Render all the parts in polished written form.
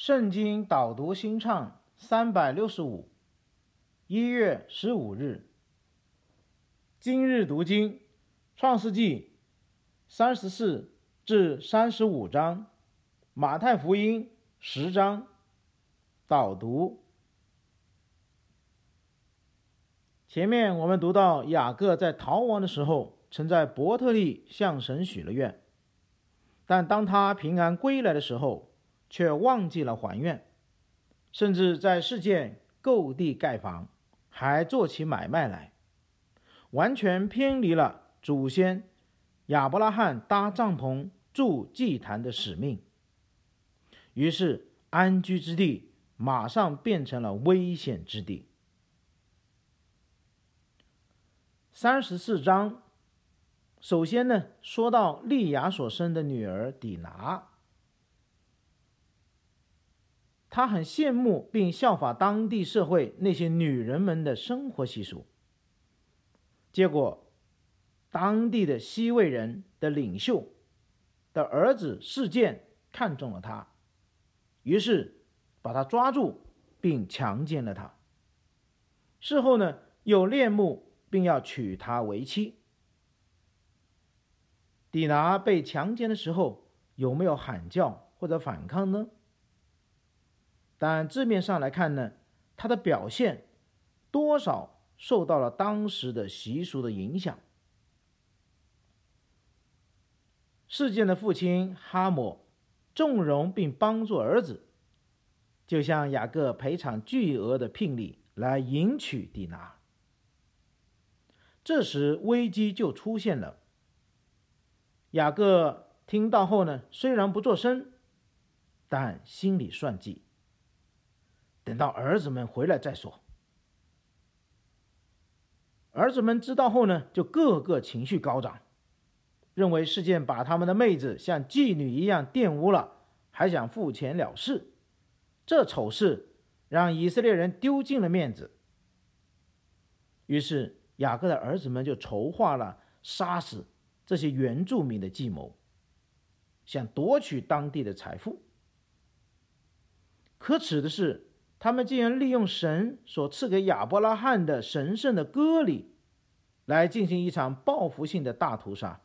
圣经导读新唱365， 1月15日。今日读经，创世纪34至35章，马太福音10章。导读。前面我们读到雅各在逃亡的时候，曾在伯特利向神许了愿，但当他平安归来的时候，却忘记了还愿，甚至在世界购地盖房，还做起买卖来，完全偏离了祖先亚伯拉罕搭帐篷筑祭坛的使命。于是安居之地马上变成了危险之地。34章首先呢，说到利亚所生的女儿底拿，他很羡慕并效法当地社会那些女人们的生活习俗，结果当地的西魏人的领袖的儿子示剑看中了他，于是把他抓住并强奸了他。事后呢，又恋慕并要娶她为妻。底拿被强奸的时候有没有喊叫或者反抗呢？但字面上来看呢，他的表现多少受到了当时的习俗的影响。示剑的父亲哈摩纵容并帮助儿子，就向雅各赔偿巨额的聘礼来迎娶底拿。这时危机就出现了。雅各听到后呢，虽然不作声，但心里算计，等到儿子们回来再说。儿子们知道后呢，就个个情绪高涨，认为事件把他们的妹子像妓女一样玷污了，还想付钱了事。这丑事让以色列人丢尽了面子。于是雅各的儿子们就筹划了杀死这些原住民的计谋，想夺取当地的财富。可耻的是，他们竟然利用神所赐给亚伯拉罕的神圣的割礼来进行一场报复性的大屠杀。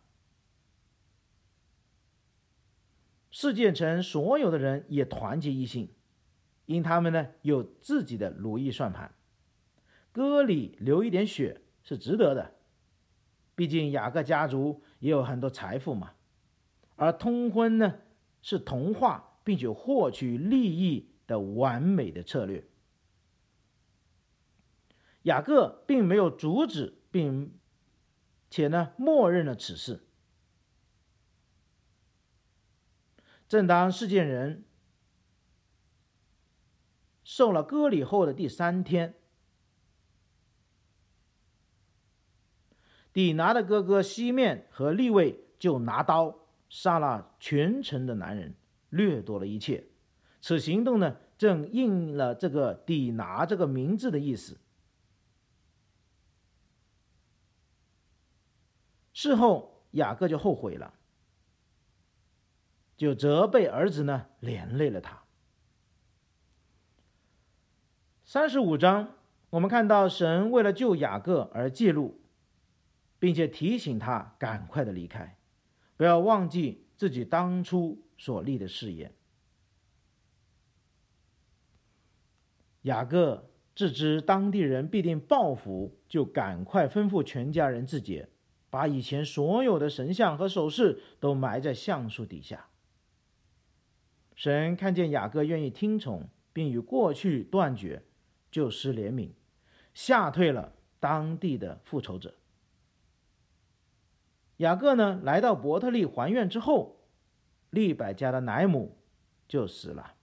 示剑城所有的人也团结一心，因他们呢有自己的如意算盘，割礼流一点血是值得的，毕竟雅各家族也有很多财富嘛。而通婚呢，是同化并且获取利益的完美的策略。雅各并没有阻止，并且呢默认了此事。正当示剑人受了割礼后的第3天，底拿的哥哥西面和利未就拿刀杀了全城的男人，掠夺了一切。此行动呢，正应了这个底拿这个名字的意思。事后雅各就后悔了，就责备儿子呢连累了他。35章我们看到神为了救雅各而介入，并且提醒他赶快的离开，不要忘记自己当初所立的誓言。雅各自知当地人必定报复，就赶快吩咐全家人自洁，把以前所有的神像和首饰都埋在橡树底下。神看见雅各愿意听从，并与过去断绝，就施怜悯，吓退了当地的复仇者。雅各呢，来到伯特利还愿之后，利百加的奶母就死了。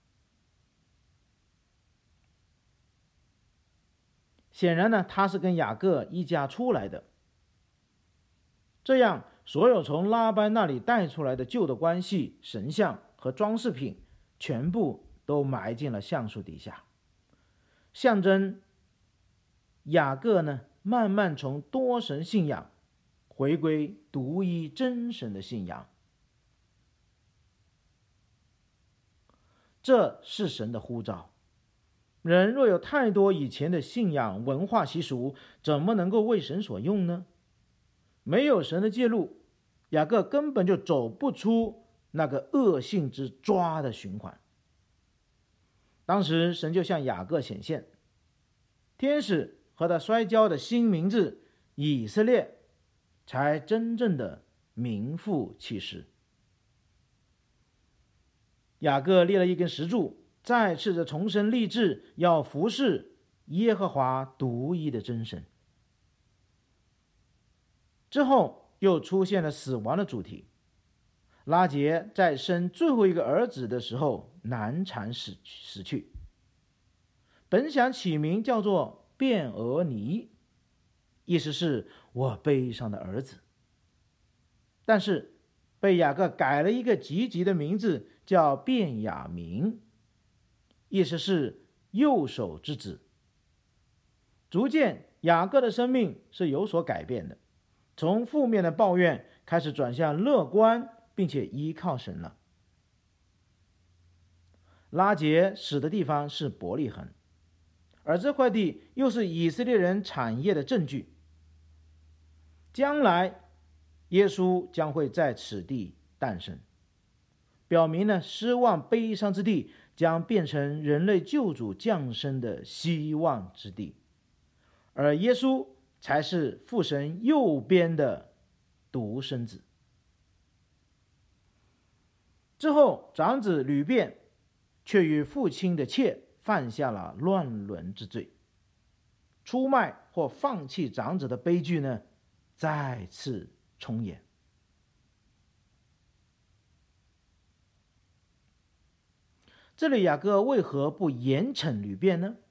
显然呢，他是跟雅各一家出来的。这样，所有从拉班那里带出来的旧的关系、神像和装饰品，全部都埋进了橡树底下，象征雅各呢，慢慢从多神信仰回归独一真神的信仰。 这是神的呼召。人若有太多以前的信仰文化习俗，怎么能够为神所用呢？没有神的介入，雅各根本就走不出那个恶性之抓的循环。当时神就向雅各显现，天使和他摔跤的新名字以色列才真正的名副其实。雅各立了一根石柱，再次的重申立志要服侍耶和华独一的真神。之后又出现了死亡的主题。拉结在生最后一个儿子的时候难产死去，本想起名叫做便俄尼，意思是我悲伤的儿子，但是被雅各改了一个积极的名字，叫便雅明，意思是右手之子。逐渐雅各的生命是有所改变的，从负面的抱怨开始转向乐观，并且依靠神了。拉结死的地方是伯利恒，而这块地又是以色列人产业的证据。将来耶稣将会在此地诞生，表明了失望悲伤之地将变成人类救主降生的希望之地，而耶稣才是父神右边的独生子。之后长子吕辩却与父亲的妾犯下了乱伦之罪，出卖或放弃长子的悲剧呢，再次重演。这里雅各为何不严惩吕辩呢？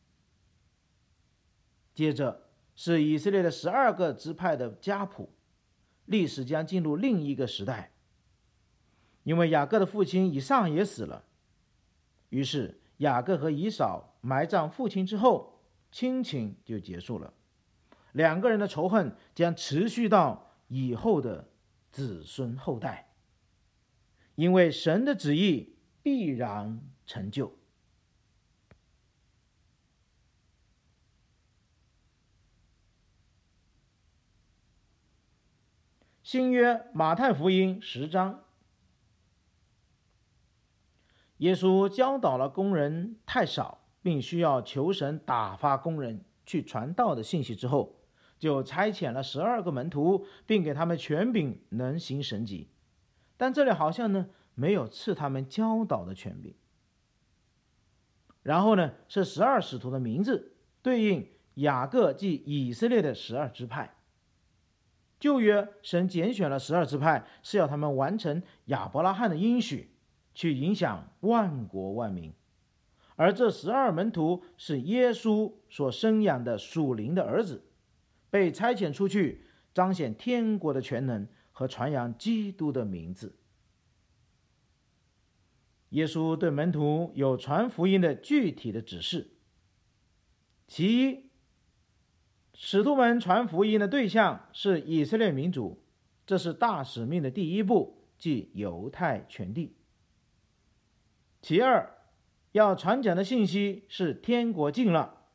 接着是以色列的12个支派的家谱，历史将进入另一个时代。因为雅各的父亲以撒也死了，于是雅各和以扫埋葬父亲之后，亲情就结束了。两个人的仇恨将持续到以后的子孙后代，因为神的旨意必然成就。新约马太福音10章，耶稣教导了工人太少，并需要求神打发工人去传道的信息之后，就差遣了12个门徒，并给他们权柄能行神迹。但这里好像呢没有赐他们教导的权柄。然后呢是12使徒的名字，对应雅各即以色列的12支派。旧约神拣选了12支派，是要他们完成亚伯拉罕的应许，去影响万国万民。而这12门徒是耶稣所生养的属灵的儿子，被差遣出去彰显天国的全能和传扬基督的名字。耶稣对门徒有传福音的具体的指示。其一，使徒们传福音的对象是以色列民族，这是大使命的第一步，即犹太全地。其二，要传讲的信息是天国近了。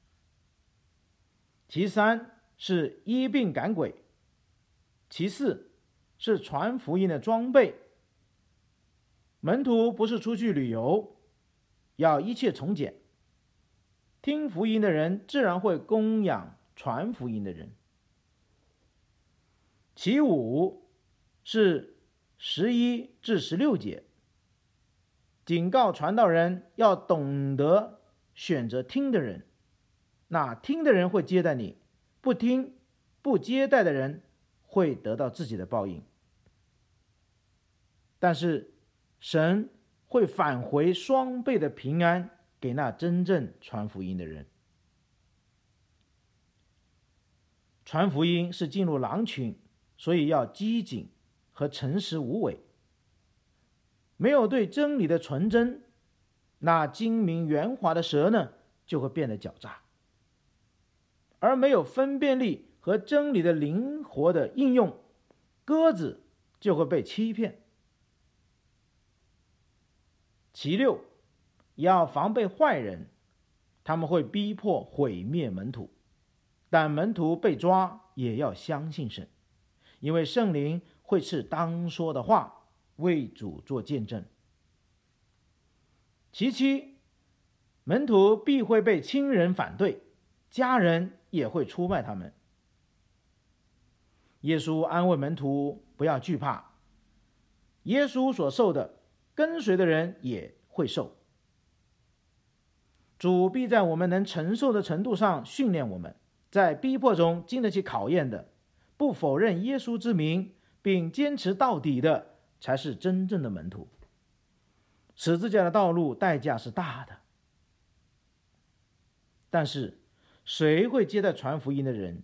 其三是医病赶鬼。其四是传福音的装备。门徒不是出去旅游，要一切从简。听福音的人自然会供养传福音的人。其五是11至16节，警告传道人要懂得选择听的人，那听的人会接待你，不听不接待的人会得到自己的报应。但是神会返回双倍的平安给那真正传福音的人。传福音是进入狼群，所以要机警和诚实无伪。没有对真理的纯真，那精明圆滑的蛇呢，就会变得狡诈；而没有分辨力和真理的灵活的应用，鸽子就会被欺骗。 其六，要防备坏人，他们会逼迫毁灭门徒，但门徒被抓也要相信神，因为圣灵会赐当说的话，为主做见证。其七，门徒必会被亲人反对，家人也会出卖他们。耶稣安慰门徒不要惧怕，耶稣所受的，跟随的人也会受。主必在我们能承受的程度上训练我们，在逼迫中经得起考验的，不否认耶稣之名，并坚持到底的，才是真正的门徒。十字架的道路代价是大的，但是谁会接待传福音的人？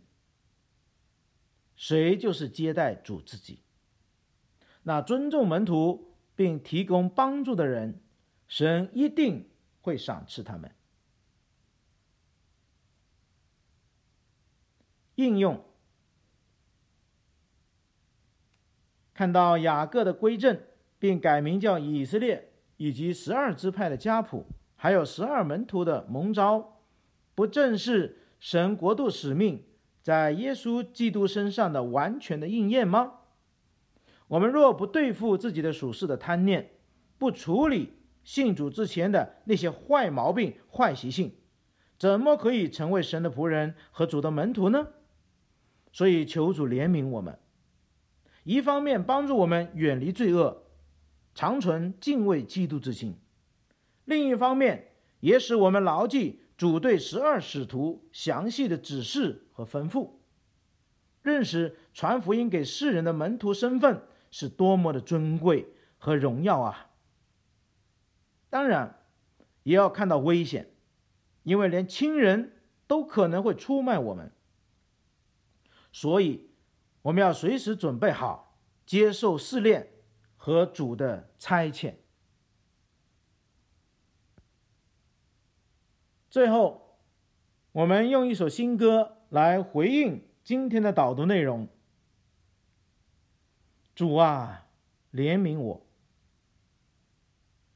谁就是接待主自己。那尊重门徒并提供帮助的人，神一定会赏赐他们。应用，看到雅各的归正，并改名叫以色列，以及12支派的家谱，还有12门徒的蒙召，不正是神国度使命在耶稣基督身上的完全的应验吗？我们若不对付自己的属世的贪念，不处理信主之前的那些坏毛病、坏习性，怎么可以成为神的仆人和主的门徒呢？所以求主怜悯我们，一方面帮助我们远离罪恶，长存敬畏基督之心，另一方面也使我们牢记主对12使徒详细的指示和吩咐，认识传福音给世人的门徒身份是多么的尊贵和荣耀啊！当然也要看到危险，因为连亲人都可能会出卖我们，所以我们要随时准备好接受试炼和主的差遣。最后，我们用一首新歌来回应今天的导读内容。主啊，怜悯我，